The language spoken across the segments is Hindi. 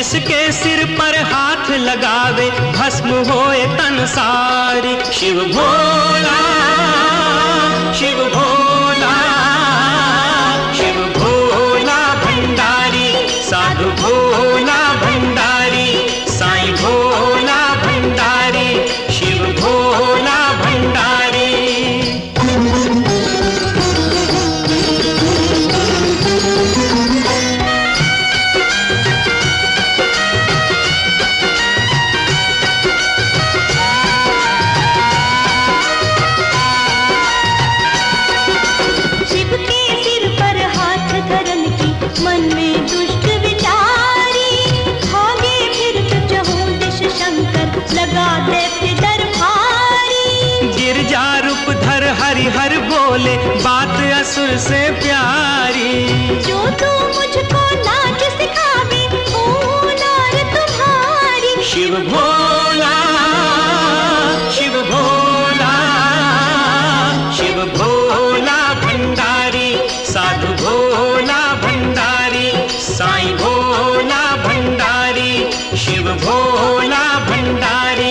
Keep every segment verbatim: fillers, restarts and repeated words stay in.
जिसके सिर पर हाथ लगावे भस्म होए तन सारी। शिव भोला शिव भोला शिव भोला भंडारी, साधु भोला भंडारी, साईं भोला भंडारी, शिव भोला भंडारी। मन में दुष्ट विचारी, भागे फिर चहुँ दिश शंकर, लगा दे फिर भारी। गिरजा रूप धर हरि हर बोले, बात असुर से प्यारी। जो तू मुझको नाच सिखावे, ओ नार तुम्हारी। शिव भोला शिव भोला शिव भोला भंडारी, साधु भोला भंडारी, साईं भोला भंडारी, शिव भोला भंडारी।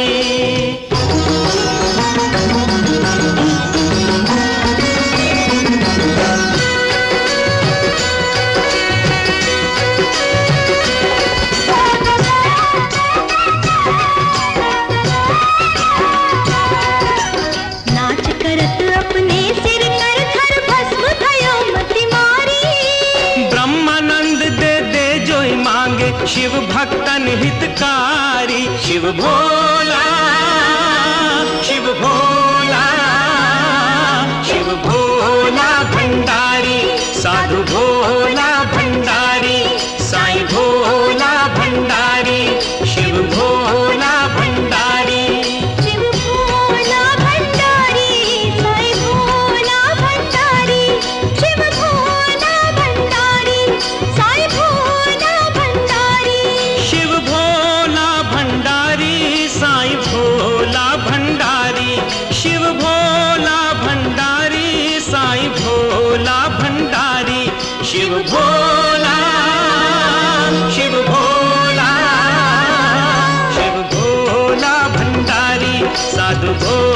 नाच करत अपने सिर कर धर, भस्म भयो मति मारी। ब्रह्मानंद दे दे जोई मांगे, शिव भक्तन हितकारी। शिव भोला शिव भोला शिव भोला भंडारी, साधु भोला भंडारी, साईं भोला भंडारी, शिव भोला भंडारी। शिव भोला भंडारी, साईं भोला भंडारी, शिव भोला भंडारी, साईं भोला भंडारी। शिव भोला भंडारी, साईं भोला भंडारी, शिव भोला भंडारी, साईं भोला भंडारी। शिव भोला शिव भोला शिव भोला भंडारी, साधु भोला